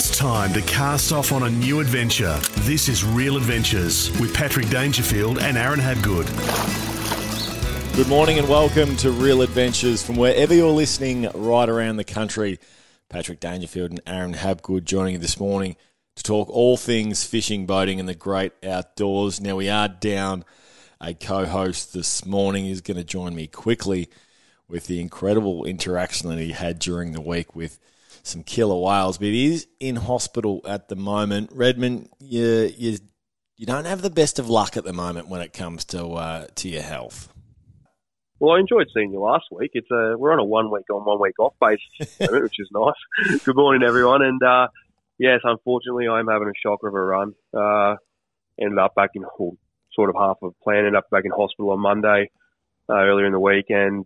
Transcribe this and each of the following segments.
It's time to cast off on a new adventure. This is Real Adventures with Patrick Dangerfield and Aaron Habgood. Good morning and welcome to Real Adventures from wherever you're listening right around the country. Patrick Dangerfield and Aaron Habgood joining you this morning to talk all things fishing, boating and the great outdoors. Now we are down a co-host this morning. He's going to join me quickly with the incredible interaction that he had during the week with some killer whales, but he is in hospital at the moment. Redmond, you don't have the best of luck at the moment when it comes to your health. Well, I enjoyed seeing you last week. We're on a 1 week on, 1 week off basis, which is nice. Good morning, everyone. And yes, unfortunately, I'm having a shocker of a run. Ended up back in sort of half of plan. Ended up back in hospital on Monday earlier in the week, and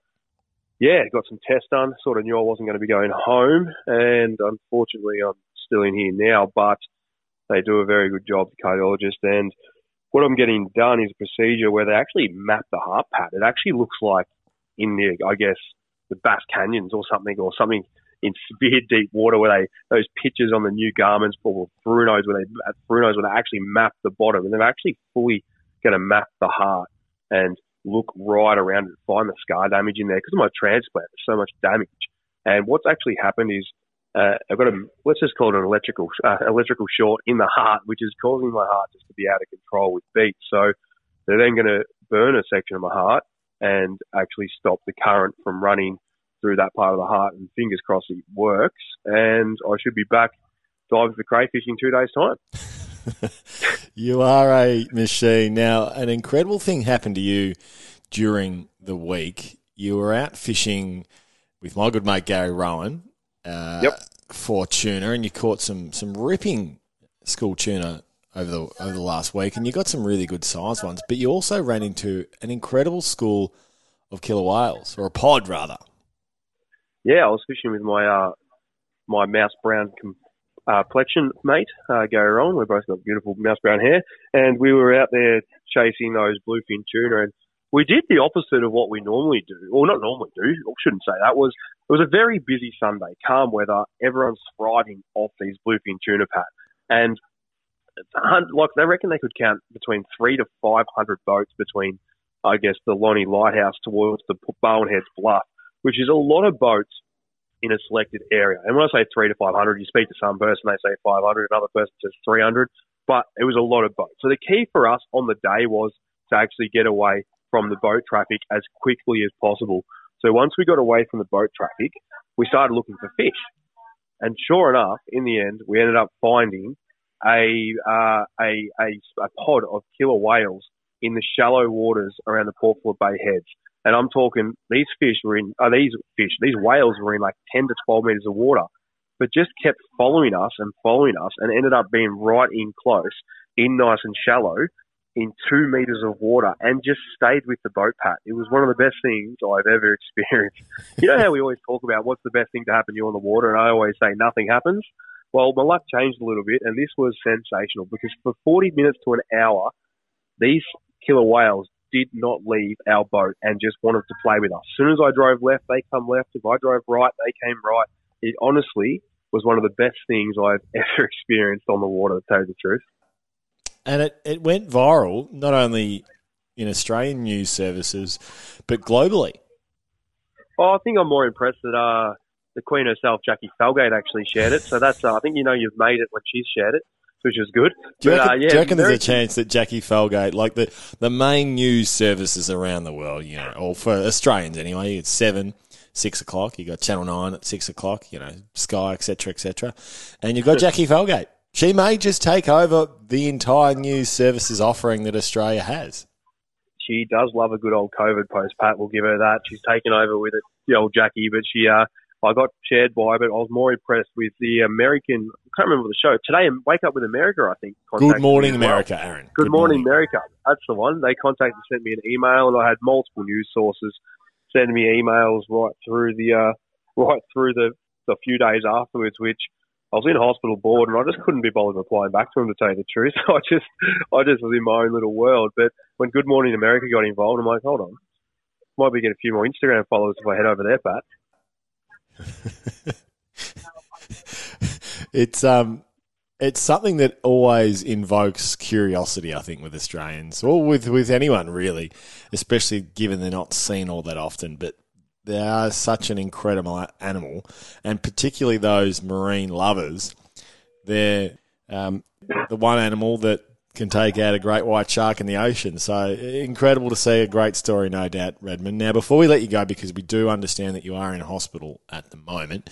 got some tests done. Sort of knew I wasn't going to be going home, and unfortunately, I'm still in here now. But they do a very good job, the cardiologist, and what I'm getting done is a procedure where they actually map the heart pattern. It actually looks like in the Bass Canyons or something in severe deep water where those pictures on the new Garmin's for Brunos where they actually map the bottom, and they're actually fully going to map the heart and look right around it, find the scar damage in there because of my transplant. There's so much damage, and what's actually happened is I've got let's just call it an electrical short in the heart, which is causing my heart just to be out of control with beats. So they're then going to burn a section of my heart and actually stop the current from running through that part of the heart, and fingers crossed it works, and I should be back diving for crayfish in 2 days' time. You are a machine. Now, an incredible thing happened to you during the week. You were out fishing with my good mate Gary Rowan for tuna, and you caught some ripping school tuna over the last week, and you got some really good sized ones, but you also ran into an incredible school of killer whales, or a pod rather. Yeah, I was fishing with my mouse brown complexion mate, Gary Rowan. We've both got beautiful mouse brown hair, and we were out there chasing those bluefin tuna, and we did the opposite of what we normally do, or not normally do. I shouldn't say that. It was a very busy Sunday, calm weather. Everyone's thriving off these bluefin tuna pat, and they reckon they could count between 300 to 500 boats between, I guess, the Lonnie Lighthouse towards the Bowenheads Bluff, which is a lot of boats in a selected area. And when I say 300 to 500, you speak to some person, they say 500, another person says 300, but it was a lot of boats. So the key for us on the day was to actually get away from the boat traffic as quickly as possible. So once we got away from the boat traffic, we started looking for fish. And sure enough, in the end, we ended up finding a pod of killer whales in the shallow waters around the Port Phillip Bay Heads. And I'm talking, these whales were in like 10 to 12 metres of water, but just kept following us and ended up being right in close, in nice and shallow, in 2 metres of water, and just stayed with the boat pat. It was one of the best things I've ever experienced. You know how we always talk about what's the best thing to happen to you on the water, and I always say nothing happens? Well, my luck changed a little bit, and this was sensational, because for 40 minutes to an hour, these killer whales did not leave our boat and just wanted to play with us. As soon as I drove left, they come left. If I drove right, they came right. It honestly was one of the best things I've ever experienced on the water, to tell you the truth. And it went viral, not only in Australian news services, but globally. Oh, I think I'm more impressed that the Queen herself, Jackie Felgate, actually shared it. So that's, I think you've made it when she's shared it, which is good. Do you reckon there's a chance that Jackie Felgate, like the main news services around the world, or for Australians anyway, it's 7, 6 o'clock, you got Channel 9 at 6 o'clock, Sky, etc., and you've got Jackie Felgate. She may just take over the entire news services offering that Australia has. She does love a good old COVID post, Pat. We'll give her that. She's taken over with it, the old Jackie, but I got shared by, but I was more impressed with the American, I can't remember the show, Today Wake Up with America, I think. Good Morning America, Aaron. Good Morning America. That's the one. They sent me an email, and I had multiple news sources send me emails right through the few days afterwards, which I was in hospital board, and I just couldn't be bothered replying back to them, to tell you the truth. So I just was in my own little world. But when Good Morning America got involved, I'm like, hold on, might be get a few more Instagram followers if I head over there, Pat. It's something that always invokes curiosity, I think, with Australians, or with anyone really, especially given they're not seen all that often. But they are such an incredible animal, and particularly those marine lovers. They're the one animal that can take out a great white shark in the ocean. So incredible to see, a great story, no doubt, Redmond. Now, before we let you go, because we do understand that you are in hospital at the moment,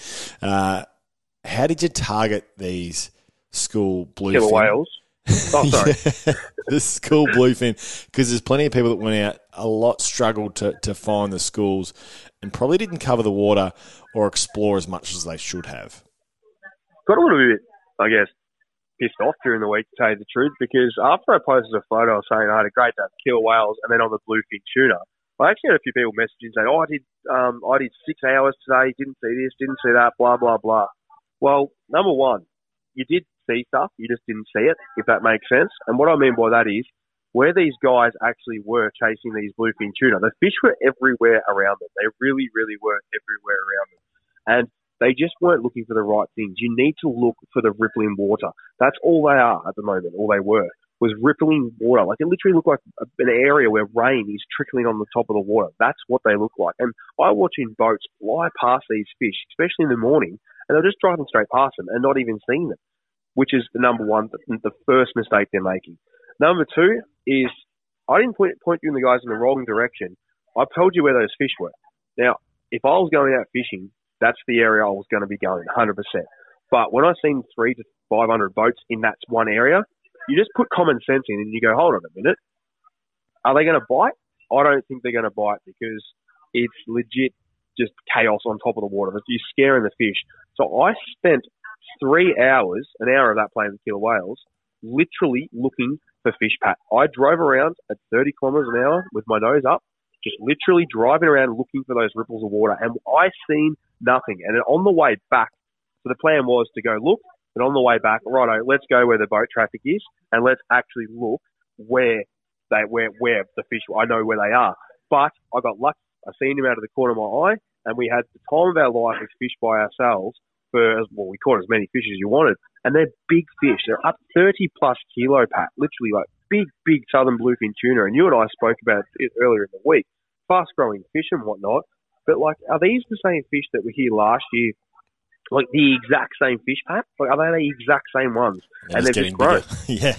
how did you target these school bluefin? Killer whales. Oh, sorry. The school bluefin, because there's plenty of people that went out, a lot struggled to find the schools and probably didn't cover the water or explore as much as they should have. Got a little bit, I guess, pissed off during the week, to tell you the truth, because after I posted a photo saying I had a great day of killer whales and then on the bluefin tuna, I actually had a few people messaging saying, I did 6 hours today, didn't see this, didn't see that, blah, blah, blah. Well, number one, you did see stuff, you just didn't see it, if that makes sense. And what I mean by that is, where these guys actually were chasing these bluefin tuna, the fish were everywhere around them. They really, really were everywhere around them. And they just weren't looking for the right things. You need to look for the rippling water. That's all they are at the moment, all they were, was rippling water. Like, it literally looked like an area where rain is trickling on the top of the water. That's what they look like. And I watching boats fly past these fish, especially in the morning, and they're just driving straight past them and not even seeing them, which is the number one, the first mistake they're making. Number two is, I didn't point you and the guys in the wrong direction. I told you where those fish were. Now, if I was going out fishing, that's the area I was going to be going, 100%. But when I've seen 300 to 500 boats in that one area, you just put common sense in and you go, hold on a minute. Are they going to bite? I don't think they're going to bite, because it's legit just chaos on top of the water. You're scaring the fish. So I spent 3 hours, an hour of that playing with killer whales, literally looking for fish, Pat. I drove around at 30 kilometres an hour with my nose up, just literally driving around looking for those ripples of water, and I seen nothing. And on the way back, so the plan was to go look, but on the way back, righto, let's go where the boat traffic is, and let's actually look where the fish, I know where they are. But I got lucky. I seen him out of the corner of my eye, and we had the time of our life as fish by ourselves. We caught as many fish as you wanted, and they're big fish. They're up 30 plus kilo, Pat, literally like big southern bluefin tuna. And you and I spoke about it earlier in the week, fast growing fish and whatnot. But like, are these the same fish that were here last year? Like the exact same fish, Pat? Like, are they the exact same ones? And they've just grown. Yeah.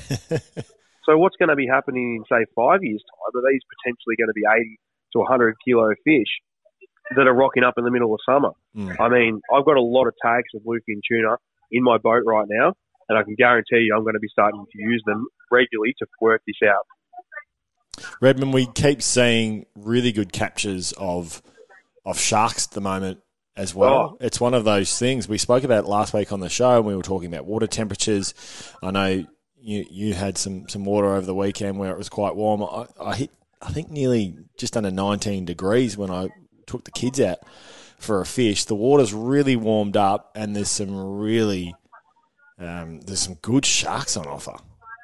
So what's going to be happening in, say, 5 years' time? Are these potentially going to be 80 to 100 kilo fish that are rocking up in the middle of summer? I mean, I've got a lot of tags of bluefin tuna in my boat right now, and I can guarantee you I'm going to be starting to use them regularly to work this out. Redmond, we keep seeing really good captures of sharks at the moment as well. It's one of those things. We spoke about it last week on the show, and we were talking about water temperatures. I know you had some water over the weekend where it was quite warm. I hit, I think, nearly just under 19 degrees when I took the kids out for a fish. The water's really warmed up, and there's some really there's some good sharks on offer.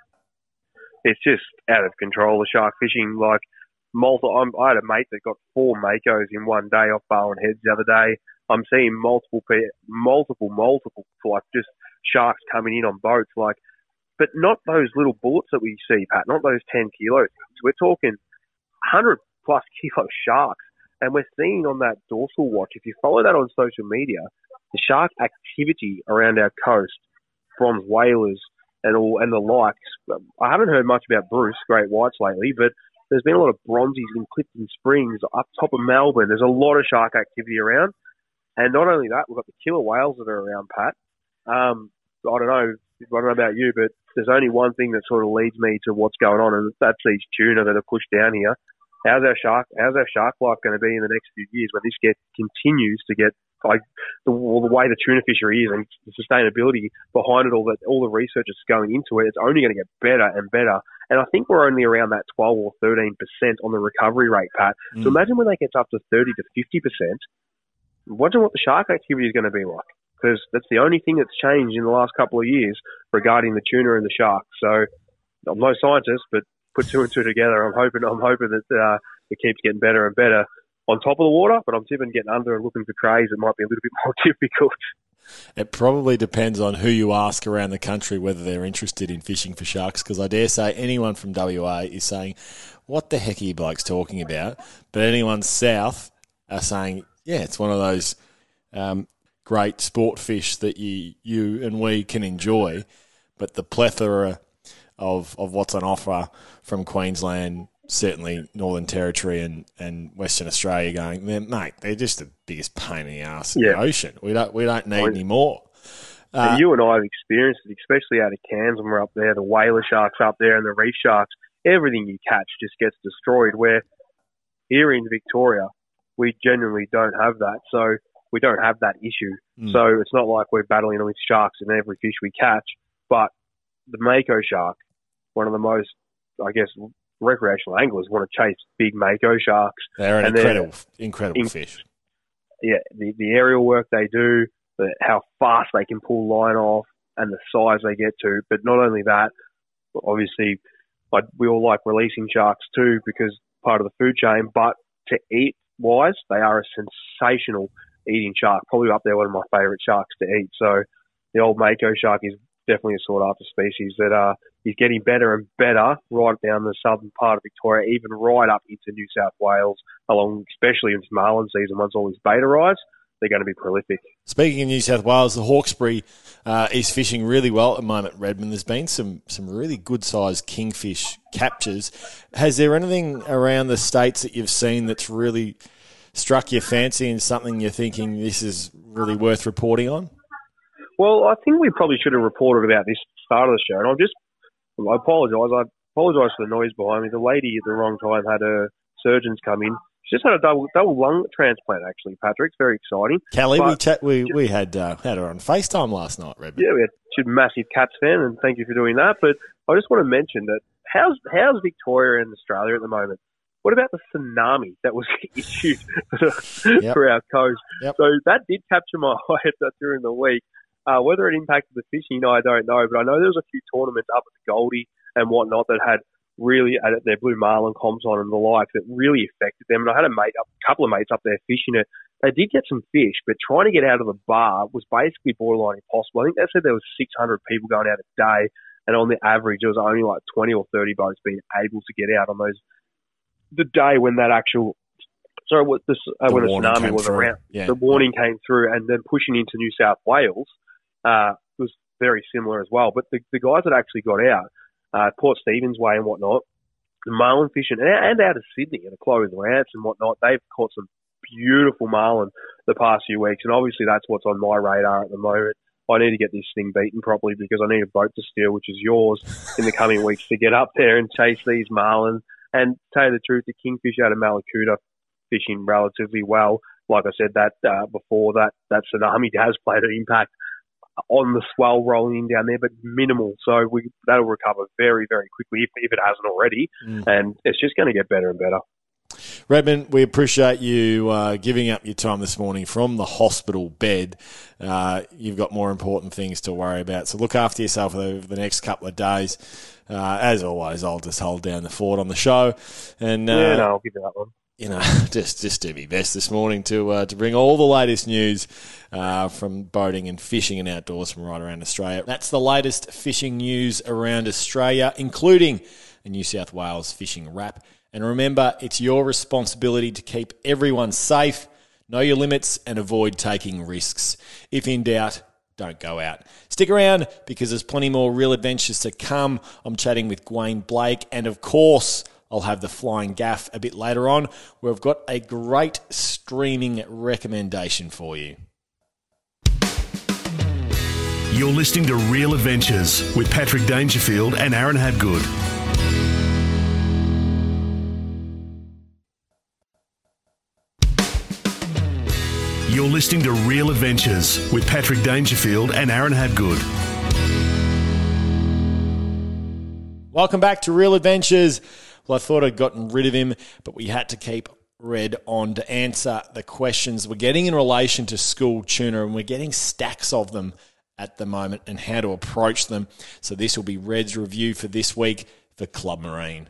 It's just out of control, the shark fishing. Like, I had a mate that got 4 makos in one day off Barwon Heads the other day. I'm seeing multiple like just sharks coming in on boats, like, but not those little bullets that we see, Pat. Not those 10 kilo things. We're talking 100 plus kilo sharks. And we're seeing on that dorsal watch, if you follow that on social media, the shark activity around our coast, bronze whalers and the likes. I haven't heard much about Bruce great whites lately, but there's been a lot of bronzies in Clifton Springs, up top of Melbourne. There's a lot of shark activity around. And not only that, we've got the killer whales that are around, Pat. I don't know about you, but there's only one thing that sort of leads me to what's going on, and that's these tuna that are pushed down here. How's our shark life going to be in the next few years when this continues to get, like, the way the tuna fishery is and the sustainability behind it, all the research that's going into it, it's only going to get better and better. And I think we're only around that 12 or 13% on the recovery rate, Pat. So imagine when that gets up to 30 to 50%, imagine what the shark activity is going to be like. Because that's the only thing that's changed in the last couple of years regarding the tuna and the shark. So I'm no scientist, but put 2 and 2 together. I'm hoping that it keeps getting better and better on top of the water, but I'm tipping getting under and looking for crays. It might be a little bit more difficult. it probably depends on who you ask around the country whether they're interested in fishing for sharks, because I dare say anyone from WA is saying, what the heck are you blokes talking about? But anyone south are saying, yeah, it's one of those great sport fish that you and we can enjoy, but the plethora of what's on offer from Queensland, certainly Northern Territory and Western Australia, going, mate, they're just the biggest pain in the arse in the ocean. We don't need any more. And you and I have experienced it, especially out of Cairns when we're up there, the whaler sharks up there and the reef sharks. Everything you catch just gets destroyed, where here in Victoria, we genuinely don't have that. So we don't have that issue. So it's not like we're battling with sharks in every fish we catch. But the mako shark, one of the most, I guess, recreational anglers want to chase big mako sharks. They're an incredible fish. Yeah, the aerial work they do, how fast they can pull line off, and the size they get to. But not only that, obviously, we all like releasing sharks too because part of the food chain. But to eat wise, they are a sensational eating shark. Probably up there one of my favourite sharks to eat. So the old mako shark is definitely a sought after species that is getting better and better right down the southern part of Victoria, even right up into New South Wales, along especially into marlin season. Once all these beta rise, they're going to be prolific. Speaking of New South Wales, the Hawkesbury is fishing really well at the moment, Redmond. There's been some really good-sized kingfish captures. Has there anything around the states that you've seen that's really struck your fancy and something you're thinking this is really worth reporting on? Well, I think we probably should have reported about this at the start of the show, and I apologise. I apologise for the noise behind me. The lady at the wrong time had her surgeons come in. She just had a double lung transplant, actually, Patrick. It's very exciting. Kelly, we had her on FaceTime last night, Redmond. Yeah, she's a massive Cats fan, and thank you for doing that. But I just want to mention that how's Victoria and Australia at the moment? What about the tsunami that was issued for our coast? Yep. So that did capture my eye during the week. Whether it impacted the fishing, I don't know. But I know there was a few tournaments up at the Goldie and whatnot that had really their blue marlin comps on and the like that really affected them. And I had a couple of mates up there fishing it. They did get some fish, but trying to get out of the bar was basically borderline impossible. I think they said there was 600 people going out a day, and on the average, there was only like 20 or 30 boats being able to get out on the day when that actual. Sorry, when the tsunami was around, the warning came through, and then pushing into New South Wales was very similar as well. But the guys that actually got out, Port Stephens Way and whatnot, the marlin fishing, and out of Sydney and the closed ramps and whatnot, they've caught some beautiful marlin the past few weeks. And obviously that's what's on my radar at the moment. I need to get this thing beaten properly because I need a boat to steal, which is yours, in the coming weeks to get up there and chase these marlin. And to tell you the truth, the kingfish out of Malakuta fishing relatively well. Like I said that before, that tsunami has played an impact on the swell rolling in down there, but minimal. So that'll recover very, very quickly if it hasn't already. And it's just going to get better and better. Redmond, we appreciate you giving up your time this morning from the hospital bed. You've got more important things to worry about. So look after yourself over the next couple of days. As always, I'll just hold down the fort on the show. And I'll give you that one. Just do my best this morning to bring all the latest news from boating and fishing and outdoors from right around Australia. That's the latest fishing news around Australia, including a New South Wales fishing wrap. And remember, it's your responsibility to keep everyone safe, know your limits, and avoid taking risks. If in doubt, don't go out. Stick around because there's plenty more real adventures to come. I'm chatting with Gwayne Blake, and of course, I'll have the Flying Gaff a bit later on, where I've got a great streaming recommendation for you. You're listening to Real Adventures with Patrick Dangerfield and Aaron Habgood. You're listening to Real Adventures with Patrick Dangerfield and Aaron Habgood. Welcome back to Real Adventures. Well, I thought I'd gotten rid of him, but we had to keep Red on to answer the questions we're getting in relation to school tuna, and we're getting stacks of them at the moment and how to approach them. So this will be Red's review for this week for Club Marine.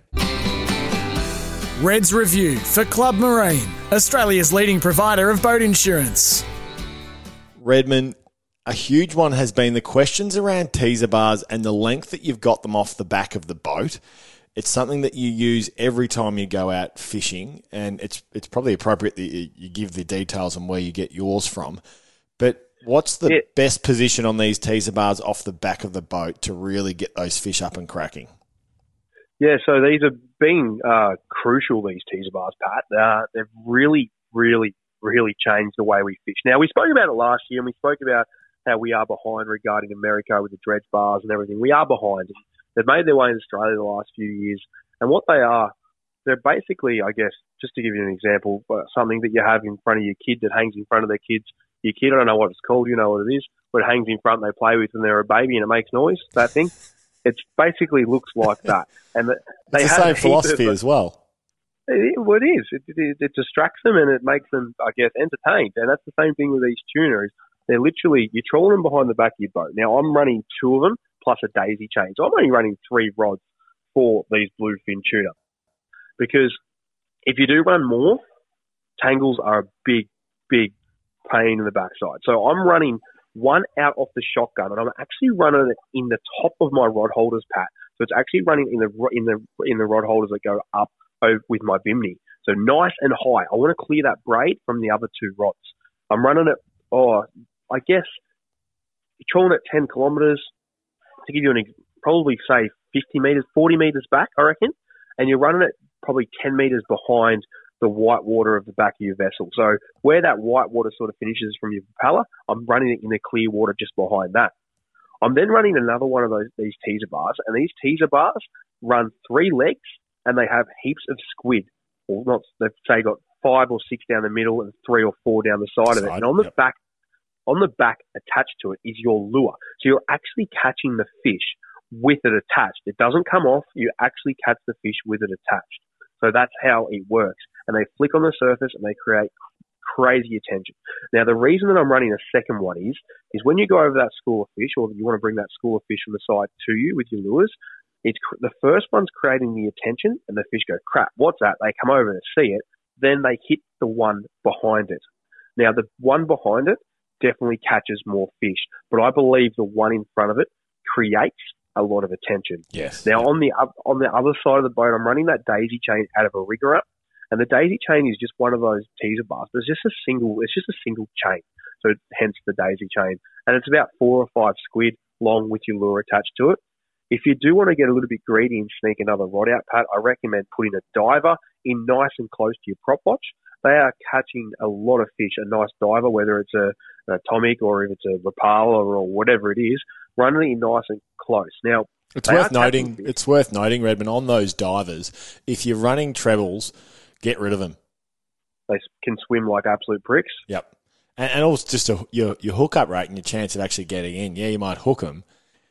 Red's review for Club Marine, Australia's leading provider of boat insurance. Redmond, A huge one has been the questions around teaser bars and the length that you've got them off the back of the boat. It's something that you use every time you go out fishing, and it's probably appropriate that you give the details on where you get yours from. But what's the best position on these teaser bars off the back of the boat to really get those fish up and cracking? Yeah, so these have been crucial, these teaser bars, Pat. They've really, really, really changed the way we fish. Now, we spoke about it last year, and we spoke about how we are behind regarding America with the dredge bars and everything. We are behind. They've made their way in Australia the last few years. And what they are, they're basically, I guess, just to give you an example, something that you have in front of your kid that hangs in front of their kids. Your kid, I don't know what it's called, you know what it is, but it hangs in front and they play with when they're a baby and it makes noise, that thing. It basically looks like that. And they it's the same philosophy as well. Well, it is. It distracts them and it makes them, I guess, entertained. And that's the same thing with these tuners. They're literally, you're trawling them behind the back of your boat. Now, I'm running 2 of them plus a daisy chain. So I'm only running 3 rods for these bluefin tuna. Because if you do run more, tangles are a big, big pain in the backside. So I'm running one out off the shotgun, and I'm actually running it in the top of my rod holders, Pat. So it's actually running in the rod holders that go up with my bimini. So nice and high. I want to clear that braid from the other 2 rods. I'm running it, I guess, you're trawling at 10 kilometres, to give you probably say 50 metres, 40 metres back, I reckon, and you're running it probably 10 metres behind the white water of the back of your vessel. So where that white water sort of finishes from your propeller, I'm running it in the clear water just behind that. I'm then running another one of these teaser bars, and these teaser bars run 3 legs, and they have heaps of squid. Or not, they've say got 5 or 6 down the middle and 3 or 4 down the side of it. And on the back attached to it is your lure. So you're actually catching the fish with it attached. It doesn't come off. You actually catch the fish with it attached. So that's how it works. And they flick on the surface and they create crazy attention. Now, the reason that I'm running a second one is when you go over that school of fish, or you want to bring that school of fish from the side to you with your lures, it's the first one's creating the attention and the fish go, crap, what's that? They come over and see it. Then they hit the one behind it. Now, the one behind it definitely catches more fish, but I believe the one in front of it creates a lot of attention. Yes. Now, on the other side of the boat, I'm running that daisy chain out of a rigger up, and the daisy chain is just one of those teaser bars. It's just a single chain, so hence the daisy chain, and it's about 4 or 5 squid long with your lure attached to it. If you do want to get a little bit greedy and sneak another rod out, Pat, I recommend putting a diver in nice and close to your prop watch. They are catching a lot of fish. A nice diver, whether it's an atomic or if it's a Rapala or whatever it is, running it nice and close. Now, it's worth noting, Redmond, on those divers, if you're running trebles, get rid of them. They can swim like absolute pricks. Yep. And also just your hookup rate and your chance of actually getting in. Yeah, you might hook them.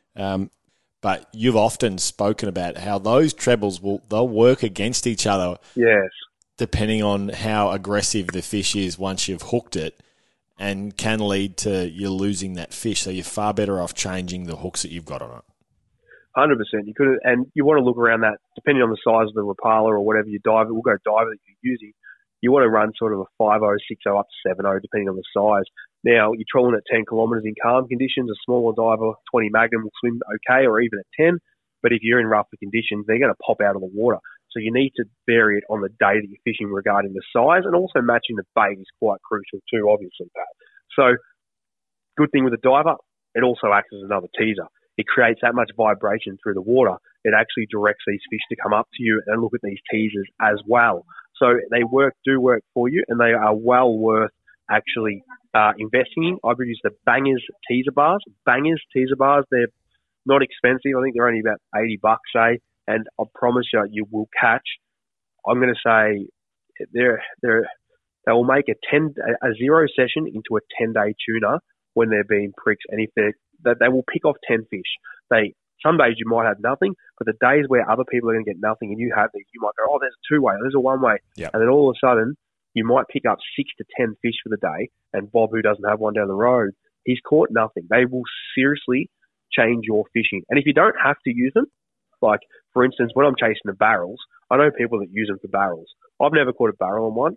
But you've often spoken about how those trebles they'll work against each other. Yes. Depending on how aggressive the fish is once you've hooked it, and can lead to you losing that fish. So you're far better off changing the hooks that you've got on it. 100%. You could, and you want to look around that, depending on the size of the Rapala or whatever you diver. We'll go diver that you're using. You want to run sort of a 5.0, 6.0 up to 7.0, depending on the size. Now, you're trolling at 10 kilometres in calm conditions. A smaller diver, 20 Magnum, will swim okay, or even at 10. But if you're in rougher conditions, they're going to pop out of the water. So you need to vary it on the day that you're fishing regarding the size, and also matching the bait is quite crucial too, obviously, Pat. So, good thing with a diver, it also acts as another teaser. It creates that much vibration through the water. It actually directs these fish to come up to you and look at these teasers as well. So they do work for you, and they are well worth actually investing in. I've used the Bangers teaser bars. Bangers teaser bars, they're not expensive. I think they're only about $80, say, and I promise you will catch. I'm going to say they will make a 0 session into a 10-day tuna when they're being pricks, and if they will pick off 10 fish. Some days you might have nothing, but the days where other people are going to get nothing and you have these, you might go, oh, there's a 2-way, there's a 1-way. Yep. And then all of a sudden, you might pick up 6 to 10 fish for the day, and Bob, who doesn't have one down the road, he's caught nothing. They will seriously change your fishing. And if you don't have to use them, like, for instance, when I'm chasing the barrels, I know people that use them for barrels. I've never caught a barrel on one.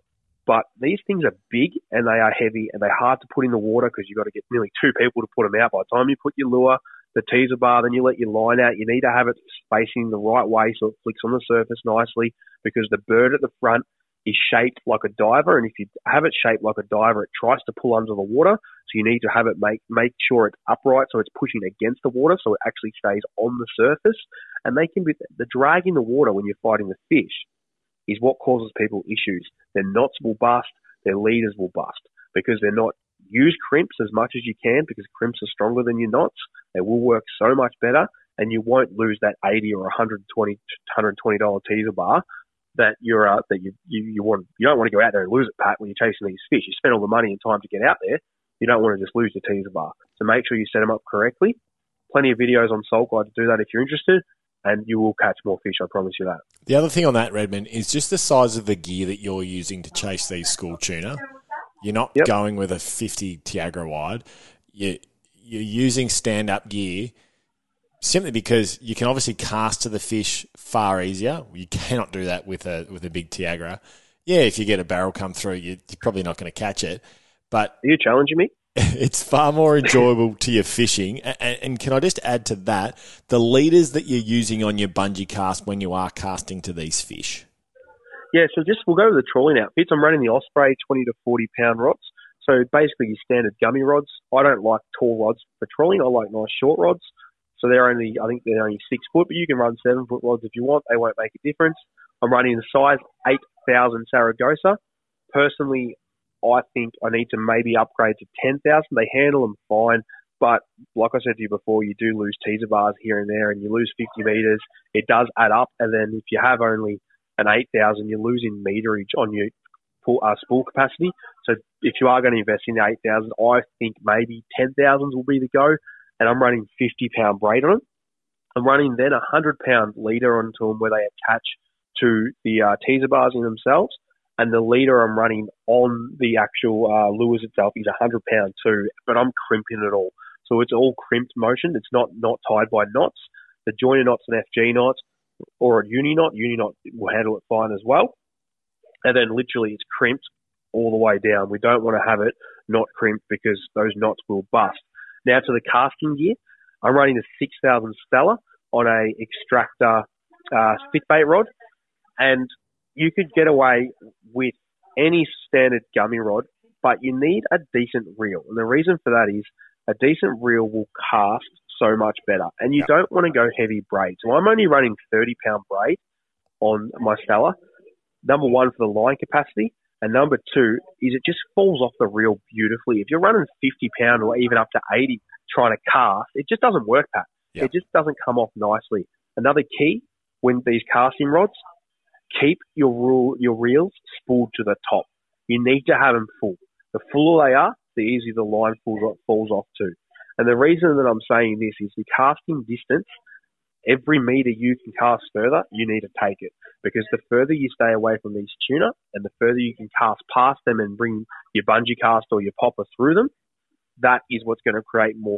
But these things are big and they are heavy and they're hard to put in the water because you've got to get nearly 2 people to put them out. By the time you put your lure, the teaser bar, then you let your line out, you need to have it spacing the right way so it flicks on the surface nicely, because the bird at the front is shaped like a diver, and if you have it shaped like a diver, it tries to pull under the water. So you need to have it make sure it's upright so it's pushing against the water so it actually stays on the surface. And they can be the drag in the water when you're fighting the fish is what causes people issues. Their knots will bust, their leaders will bust because they're not. Use crimps as much as you can because crimps are stronger than your knots. They will work so much better, and you won't lose that $80 or $120 teaser bar that you want. You don't want to go out there and lose it, Pat, when you're chasing these fish. You spend all the money and time to get out there. You don't want to just lose your teaser bar. So make sure you set them up correctly. Plenty of videos on Salt Guide to do that if you're interested, and you will catch more fish, I promise you that. The other thing on that, Redmond, is just the size of the gear that you're using to chase these school tuna. You're not going with a 50 Tiagra wide. You're using stand-up gear simply because you can obviously cast to the fish far easier. You cannot do that with a big Tiagra. Yeah, if you get a barrel come through, you're probably not going to catch it. But are you challenging me? It's far more enjoyable to your fishing. And can I just add to that, the leaders that you're using on your bungee cast when you are casting to these fish? Yeah, so we'll go to the trawling outfits. I'm running the Osprey 20 to 40 pound rods. So basically your standard gummy rods. I don't like tall rods for trawling. I like nice short rods. So I think they're only 6 foot, but you can run 7 foot rods if you want. They won't make a difference. I'm running the size 8,000 Saragossa. Personally, I think I need to maybe upgrade to 10,000. They handle them fine. But like I said to you before, you do lose teaser bars here and there and you lose 50 metres. It does add up. And then if you have only an 8,000, you're losing meterage on your spool capacity. So if you are going to invest in the 8,000, I think maybe 10,000 will be the go. And I'm running 50-pound braid on them. I'm running then a 100-pound leader onto them where they attach to the teaser bars in themselves. And the leader I'm running on the actual lures itself is 100 pound too, but I'm crimping it all. So it's all crimped motion. It's not tied by knots. The joiner knot's an FG knot or a uni knot. Uni knot will handle it fine as well. And then literally it's crimped all the way down. We don't want to have it not crimped because those knots will bust. Now to the casting gear. I'm running a 6,000 Stella on a extractor spitbait rod. And you could get away with any standard gummy rod, but you need a decent reel. And the reason for that is a decent reel will cast so much better. And you don't want to go heavy braid. So I'm only running 30-pound braid on my Stella. Number one, for the line capacity. And number two is it just falls off the reel beautifully. If you're running 50-pound or even up to 80 trying to cast, it just doesn't work, Pat. It just doesn't come off nicely. Another key, when these casting rods, keep your reels spooled to the top. You need to have them full. The fuller they are, the easier the line falls off too. And the reason that I'm saying this is the casting distance, every metre you can cast further, you need to take it. Because the further you stay away from these tuna and the further you can cast past them and bring your bungee cast or your popper through them, that is what's going to create more,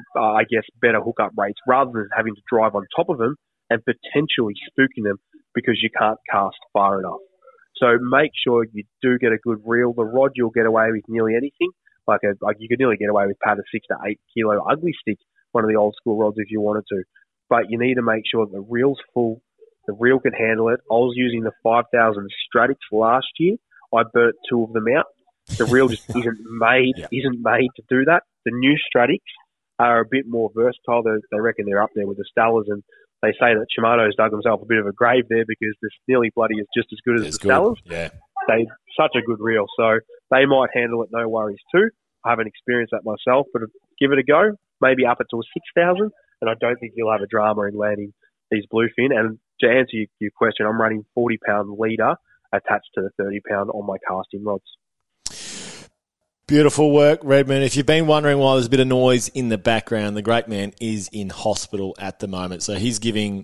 better hookup rates rather than having to drive on top of them and potentially spooking them because you can't cast far enough. So make sure you do get a good reel. The rod, you'll get away with nearly anything. Like you could nearly get away with Pat a 6 to 8 kilo ugly stick, one of the old school rods if you wanted to. But you need to make sure the reel's full. The reel can handle it. I was using the 5,000 Stratix last year. I burnt 2 of them out. The reel just isn't made to do that. The new Stratix are a bit more versatile. They reckon they're up there with the Stellas, and they say that Shimano's dug themselves a bit of a grave there because this nearly bloody is just as good as the Stellas. Yeah. They're such a good reel. So they might handle it, no worries too. I haven't experienced that myself, but give it a go. Maybe up it to a 6,000, and I don't think you'll have a drama in landing these bluefin. And to answer your question, I'm running 40-pound leader attached to the 30-pound on my casting rods. Beautiful work, Redmond. If you've been wondering why there's a bit of noise in the background, the great man is in hospital at the moment. So he's giving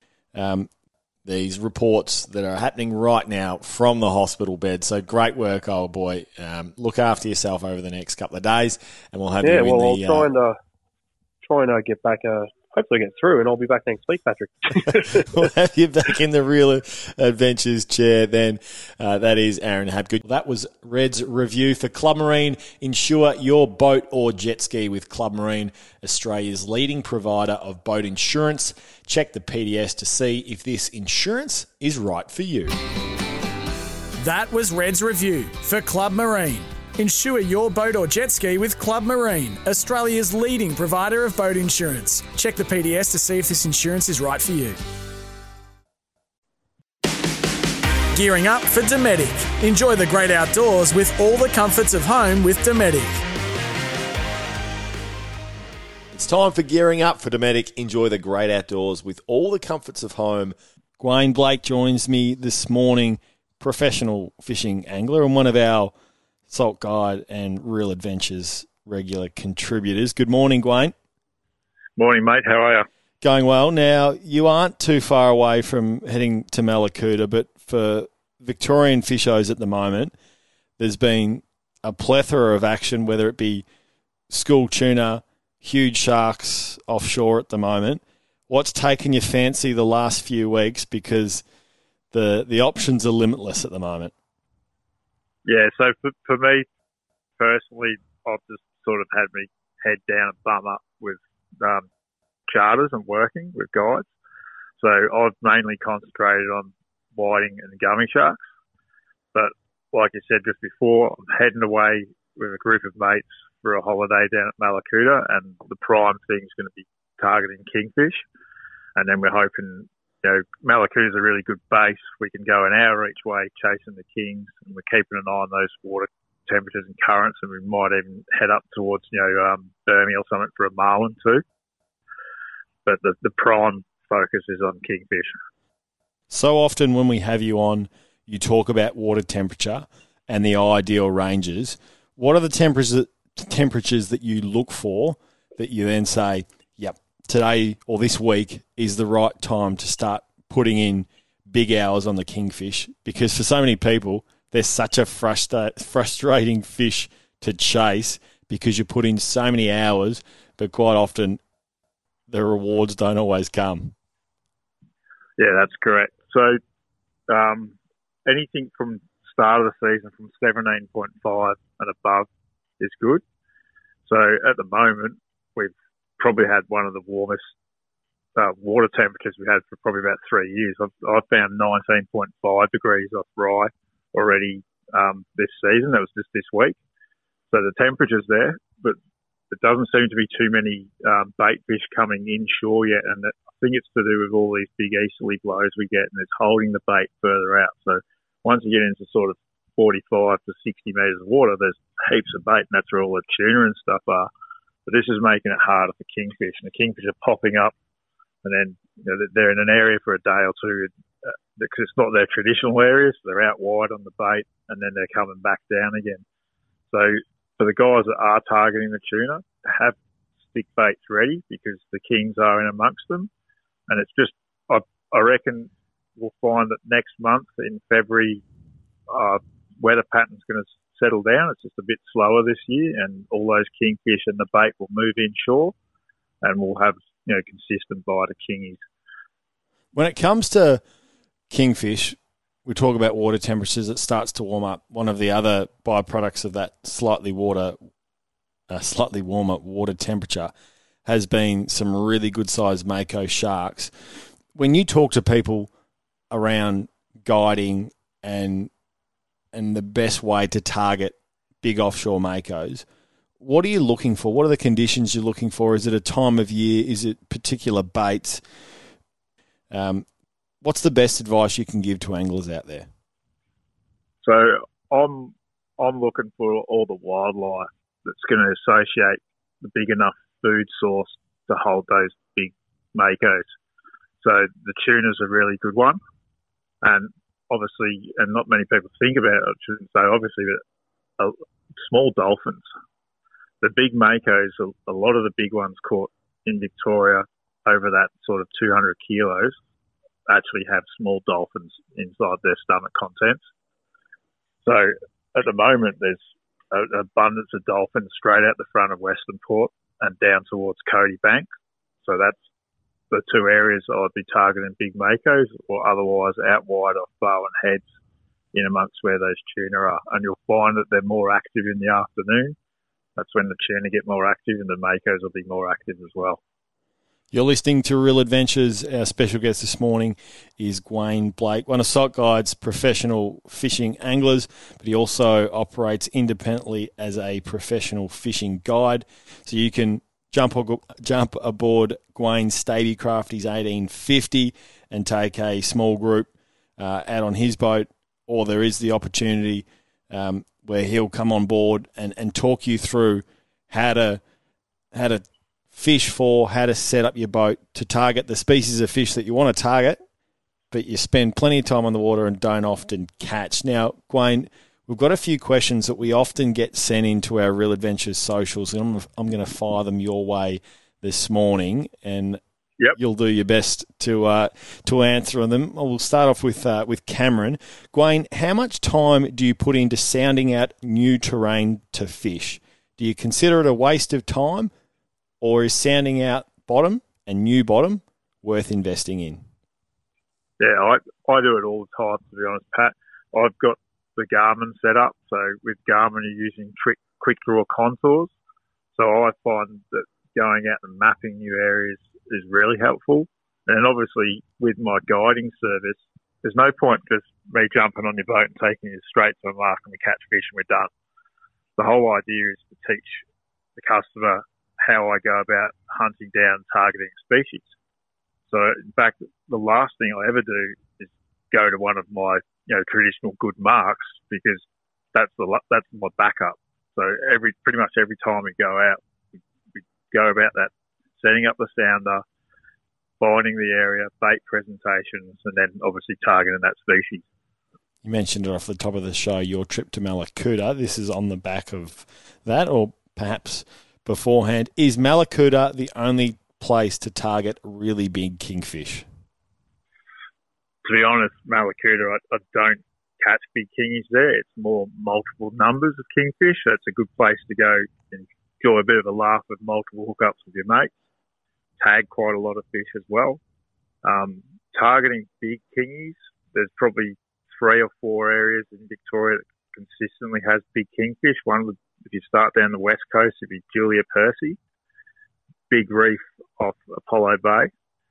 these reports that are happening right now from the hospital bed. So great work, old boy. Look after yourself over the next couple of days, and we'll have you in the... I'll try and get back hopefully get through, and I'll be back next week, Patrick. We'll have you back in the Real Adventures chair then. That is Aaron Habgood. That was Red's review for Club Marine. Insure your boat or jet ski with Club Marine, Australia's leading provider of boat insurance. Check the PDS to see if this insurance is right for you. That was Red's review for Club Marine. Insure your boat or jet ski with Club Marine, Australia's leading provider of boat insurance. Check the PDS to see if this insurance is right for you. Gearing up for Dometic. Enjoy the great outdoors with all the comforts of home with Dometic. It's time for Gearing Up for Dometic. Enjoy the great outdoors with all the comforts of home. Gwayne Blake joins me this morning, professional fishing angler and one of our Salt Guide and Real Adventures regular contributors. Good morning, Gwayne. Morning, mate. How are you? Going well. Now, you aren't too far away from heading to Mallacoota, but for Victorian fishers at the moment, there's been a plethora of action, whether it be school tuna, huge sharks offshore at the moment. What's taken your fancy the last few weeks? Because the options are limitless at the moment. Yeah, so for me, personally, I've just sort of had me head down and bum up with charters and working with guides. So I've mainly concentrated on whiting and gummy sharks. But like you said just before, I'm heading away with a group of mates for a holiday down at Mallacoota, and the prime thing is going to be targeting kingfish. And then we're hoping, Mallacoota is a really good base. We can go an hour each way chasing the kings, and we're keeping an eye on those water temperatures and currents, and we might even head up towards, Burmese or something for a marlin too. But the prime focus is on kingfish. So often when we have you on, you talk about water temperature and the ideal ranges. What are the temperatures that you look for that you then say, yep, today or this week is the right time to start putting in big hours on the kingfish? Because for so many people, they're such a frustrating fish to chase because you put in so many hours, but quite often the rewards don't always come. Yeah, that's correct. So anything from start of the season from 17.5 and above is good. So at the moment, we've probably had one of the warmest water temperatures we've had for probably about 3 years. I've found 19.5 degrees off Rye already this season. That was just this week. So the temperature's there, but there doesn't seem to be too many bait fish coming inshore yet, and I think it's to do with all these big easterly blows we get, and it's holding the bait further out. So once you get into sort of 45 to 60 metres of water, there's heaps of bait, and that's where all the tuna and stuff are. But this is making it harder for kingfish, and the kingfish are popping up, and then they're in an area for a day or two because it's not their traditional area, so they're out wide on the bait, and then they're coming back down again. So for the guys that are targeting the tuna, have stick baits ready because the kings are in amongst them. And it's just, I reckon we'll find that next month in February, weather pattern's going to settle down. It's just a bit slower this year, and all those kingfish and the bait will move inshore, and we'll have consistent bite of kingies. When it comes to kingfish, we talk about water temperatures. It starts to warm up. One of the other byproducts of that slightly warmer water temperature has been some really good-sized mako sharks. When you talk to people around guiding and the best way to target big offshore makos, what are you looking for? What are the conditions you're looking for? Is it a time of year? Is it particular baits? What's the best advice you can give to anglers out there? So I'm looking for all the wildlife that's going to associate the big enough food source to hold those big makos. So the tuna's a really good one, and obviously, and not many people think about it, I shouldn't say obviously, but small dolphins. The big makos, a lot of the big ones caught in Victoria over that sort of 200 kilos actually have small dolphins inside their stomach contents. So at the moment, there's an abundance of dolphins straight out the front of Western Port and down towards Cody Bank. So that's the two areas I'd be targeting big makos, or otherwise out wide off Barwon Heads in amongst where those tuna are. And you'll find that they're more active in the afternoon. That's when the tuna get more active, and the makos will be more active as well. You're listening to Real Adventures. Our special guest this morning is Gwayne Blake, one of Sight Guide's professional fishing anglers, but he also operates independently as a professional fishing guide. So you can jump aboard Gwayne's Stabicraft, his 1850, and take a small group out on his boat, or there is the opportunity where he'll come on board and talk you through how to fish for, how to set up your boat to target the species of fish that you want to target, but you spend plenty of time on the water and don't often catch. Now, Gwayne, we've got a few questions that we often get sent into our Real Adventures socials, and I'm going to fire them your way this morning, and you'll do your best to answer them. We'll start off with Cameron. Gwayne, how much time do you put into sounding out new terrain to fish? Do you consider it a waste of time, or is sounding out bottom and new bottom worth investing in? Yeah, I do it all the time, to be honest, Pat. I've got the Garmin set up. So with Garmin, you're using quick draw contours. So I find that going out and mapping new areas is really helpful. And obviously with my guiding service, there's no point just me jumping on your boat and taking you straight to a mark and we catch fish and we're done. The whole idea is to teach the customer how I go about hunting down targeting species. So in fact, the last thing I ever do is go to one of my traditional good marks, because that's my backup. So pretty much every time we go out, we go about that, setting up the sounder, finding the area, bait presentations, and then obviously targeting that species. You mentioned it off the top of the show, your trip to Mallacoota. This is on the back of that, or perhaps beforehand. Is Mallacoota the only place to target really big kingfish? To be honest, Mallacoota, I don't catch big kingies there. It's more multiple numbers of kingfish. So it's a good place to go and enjoy a bit of a laugh with multiple hookups with your mates. Tag quite a lot of fish as well. Targeting big kingies, there's probably 3 or 4 areas in Victoria that consistently has big kingfish. One would, if you start down the west coast, it'd be Julia Percy, big reef off Apollo Bay.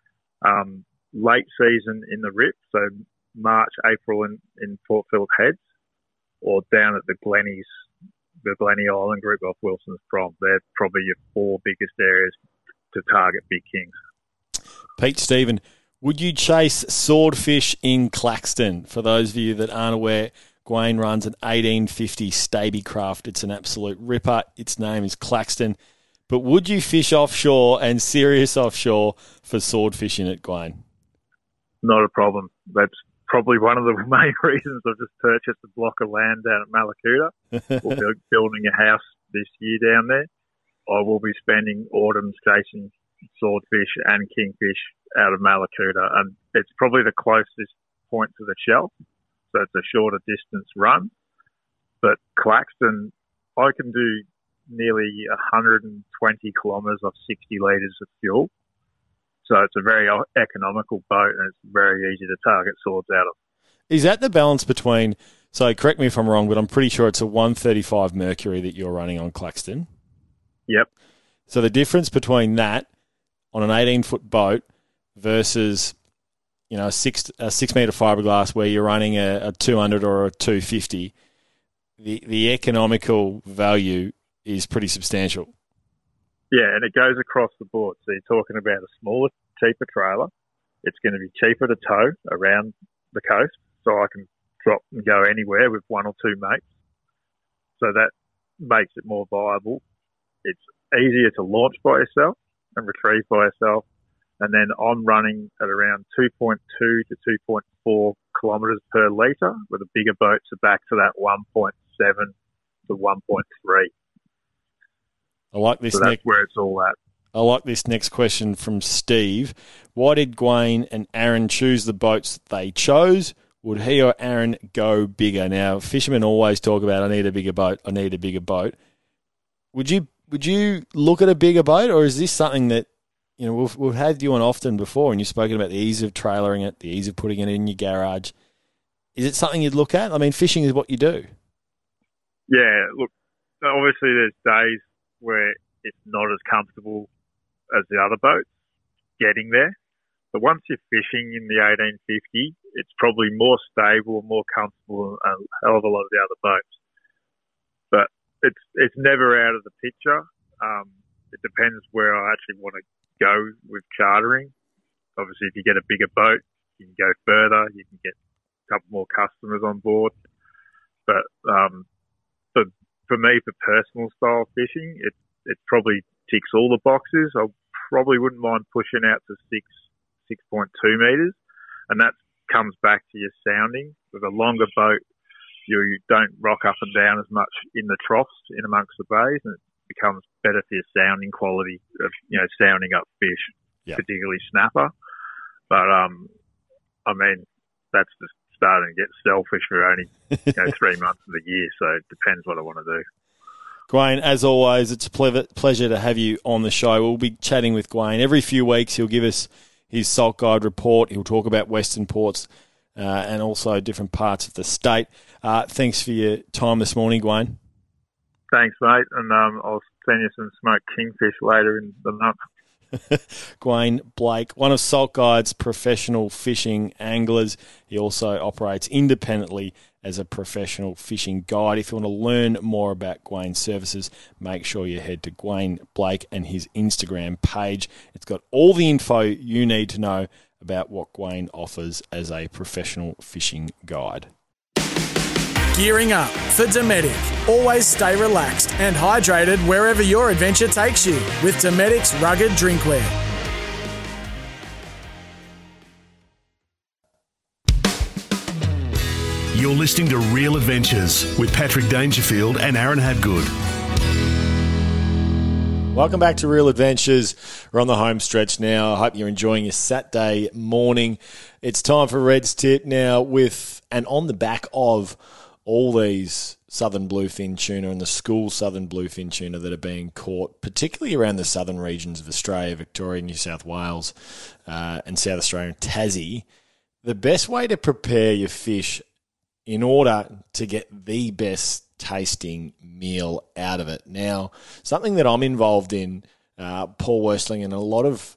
Late season in the Rip, so March, April in Port Phillip Heads, or down at the Glennies, the Glennie Island group off Wilson's Prom. They're probably your 4 biggest areas to target big kings. Pete Stephen, would you chase swordfish in Claxton? For those of you that aren't aware, Gwayne runs an 1850 Stabicraft. It's an absolute ripper. Its name is Claxton. But would you fish offshore and serious offshore for swordfish in it, Gwayne? Not a problem. That's probably one of the main reasons I've just purchased a block of land down at Mallacoota. We'll be building a house this year down there. I will be spending autumns chasing swordfish and kingfish out of Mallacoota, and it's probably the closest point to the shelf, so it's a shorter distance run. But Claxton, I can do nearly 120 kilometres off 60 litres of fuel. So it's a very economical boat, and it's very easy to target swords out of. Is that the balance between, so correct me if I'm wrong, but I'm pretty sure it's a 135 Mercury that you're running on Claxton? Yep. So the difference between that on an 18-foot boat versus, a 6 metre fiberglass where you're running a 200 or a 250, the economical value is pretty substantial. Yeah, and it goes across the board. So you're talking about a smaller, cheaper trailer. It's going to be cheaper to tow around the coast, so I can drop and go anywhere with 1 or 2 mates. So that makes it more viable. It's easier to launch by yourself and retrieve by yourself. And then I'm running at around 2.2 to 2.4 kilometres per litre, with the bigger boats are back to that 1.7 to 1.3. I like this. So that's where it's all at. I like this next question from Steve. Why did Gwayne and Aaron choose the boats they chose? Would he or Aaron go bigger? Now, fishermen always talk about, I need a bigger boat, I need a bigger boat. Would you look at a bigger boat, or is this something that we've had you on often before, and you've spoken about the ease of trailering it, the ease of putting it in your garage. Is it something you'd look at? I mean, fishing is what you do. Yeah, look, obviously there's days where it's not as comfortable as the other boats getting there. But once you're fishing in the 1850, it's probably more stable, more comfortable than a hell of a lot of the other boats. But it's never out of the picture. It depends where I actually want to go with chartering. Obviously, if you get a bigger boat, you can go further. You can get a couple more customers on board. But for me, for personal style fishing, it probably ticks all the boxes. I probably wouldn't mind pushing out to 6.2 metres, and that comes back to your sounding. With a longer boat, you don't rock up and down as much in the troughs in amongst the bays, and it becomes better for your sounding quality of sounding up fish, particularly snapper. But I mean, that's just starting to get selfish for only 3 months of the year, so it depends what I want to do. Gawain, as always, it's a pleasure to have you on the show. We'll be chatting with Gawain every few weeks. He'll give us his Salt Guide report. He'll talk about Western ports and also different parts of the state. Thanks for your time this morning, Gawain. Thanks, mate, and I'll send you some smoked kingfish later in the month. Gawain Blake, one of Salt Guide's professional fishing anglers. He also operates independently as a professional fishing guide. If you want to learn more about Gawain's services, make sure you head to Gawain Blake and his Instagram page. It's got all the info you need to know about what Gawain offers as a professional fishing guide. Gearing up for Dometic. Always stay relaxed and hydrated wherever your adventure takes you with Dometic's rugged drinkware. You're listening to Real Adventures with Patrick Dangerfield and Aaron Habgood. Welcome back to Real Adventures. We're on the home stretch now. I hope you're enjoying your Saturday morning. It's time for Red's Tip now and on the back of all these southern bluefin tuna and the school southern bluefin tuna that are being caught, particularly around the southern regions of Australia, Victoria, New South Wales, and South Australia and Tassie. The best way to prepare your fish in order to get the best tasting meal out of it. Now, something that I'm involved in, Paul Worstling and a lot of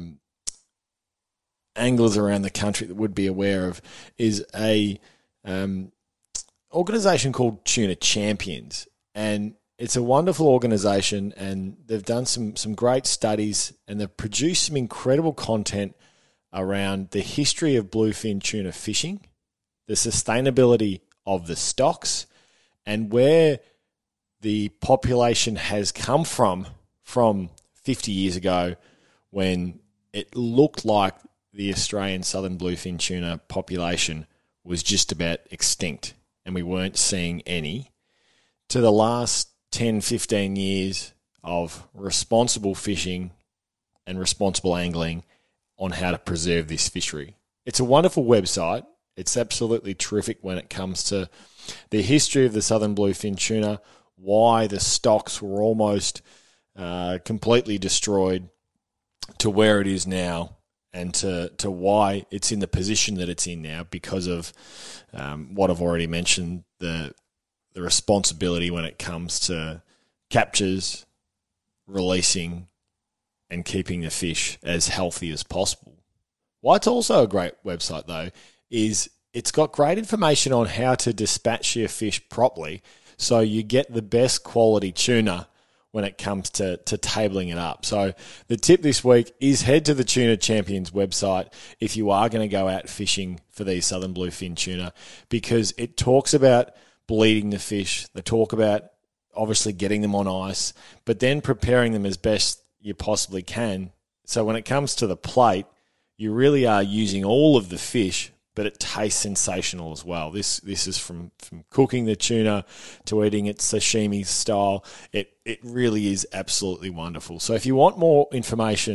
anglers around the country that would be aware of, is a organisation called Tuna Champions. And it's a wonderful organisation, and they've done some great studies, and they've produced some incredible content around the history of bluefin tuna fishing, the sustainability of the stocks, and where the population has come from 50 years ago, when it looked like the Australian southern bluefin tuna population was just about extinct and we weren't seeing any, to the last 10, 15 years of responsible fishing and responsible angling on how to preserve this fishery. It's a wonderful website. It's absolutely terrific when it comes to the history of the southern bluefin tuna, why the stocks were almost completely destroyed to where it is now, and to why it's in the position that it's in now because of what I've already mentioned, the responsibility when it comes to captures, releasing, and keeping the fish as healthy as possible. Why it's also a great website, though, is it's got great information on how to dispatch your fish properly so you get the best quality tuna when it comes to tabling it up. So the tip this week is head to the Tuna Champions website if you are going to go out fishing for these southern bluefin tuna, because it talks about bleeding the fish. They talk about obviously getting them on ice, but then preparing them as best you possibly can. So when it comes to the plate, you really are using all of the fish, but it tastes sensational as well. This is from cooking the tuna to eating it sashimi style. It really is absolutely wonderful. So if you want more information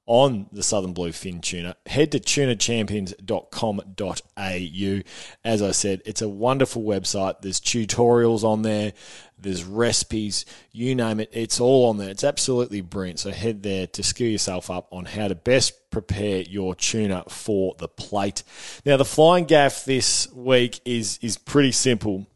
on the Southern Bluefin tuna, head to tunachampions.com.au. As I said, it's a wonderful website. There's tutorials on there. There's recipes. You name it. It's all on there. It's absolutely brilliant. So head there to skill yourself up on how to best prepare your tuna for the plate. Now, the flying gaff this week is pretty simple.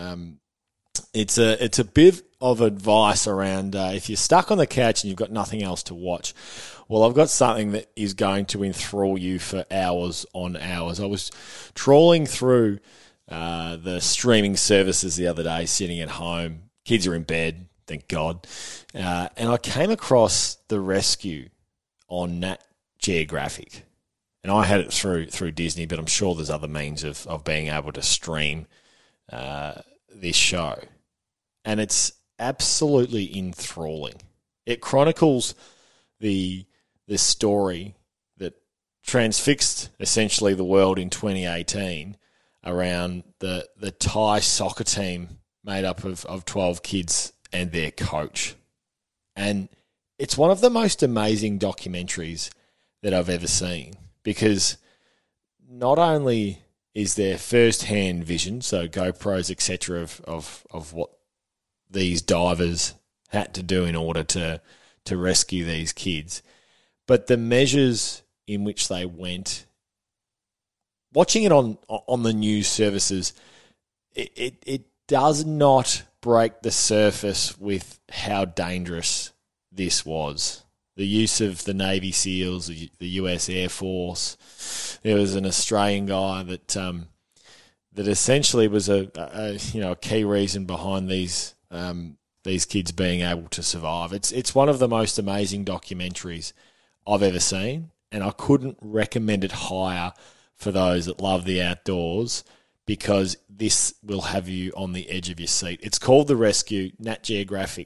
It's a bit of advice around if you're stuck on the couch and you've got nothing else to watch. Well, I've got something that is going to enthrall you for hours on hours. I was trawling through the streaming services the other day, sitting at home. Kids are in bed, thank God. And I came across The Rescue on Nat Geographic. And I had it through Disney, but I'm sure there's other means of being able to stream this show. And it's absolutely enthralling. It chronicles the story that transfixed essentially the world in 2018 around the Thai soccer team made up of 12 kids and their coach. And it's one of the most amazing documentaries that I've ever seen, because not only is there first-hand vision, so GoPros, etc., of what these divers had to do in order to rescue these kids, but the measures in which they went, watching it on the news services, it does not break the surface with how dangerous this was. The use of the Navy SEALs, the US Air Force. There was an Australian guy that essentially was a key reason behind these kids being able to survive. It's one of the most amazing documentaries I've ever seen, and I couldn't recommend it higher for those that love the outdoors, because this will have you on the edge of your seat. It's called The Rescue, Nat Geographic.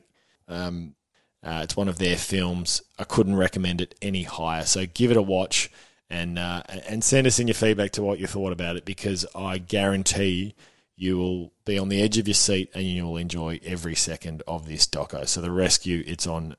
It's one of their films. I couldn't recommend it any higher. So give it a watch and send us in your feedback to what you thought about it, because I guarantee you will be on the edge of your seat and you will enjoy every second of this doco. So The Rescue, it's on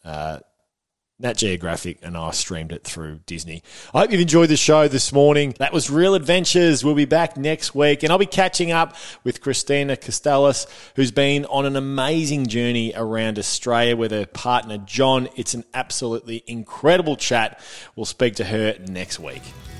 Nat Geographic, and I streamed it through Disney. I hope you've enjoyed the show this morning. That was Real Adventures. We'll be back next week, and I'll be catching up with Christina Costellas, who's been on an amazing journey around Australia with her partner, John. It's an absolutely incredible chat. We'll speak to her next week.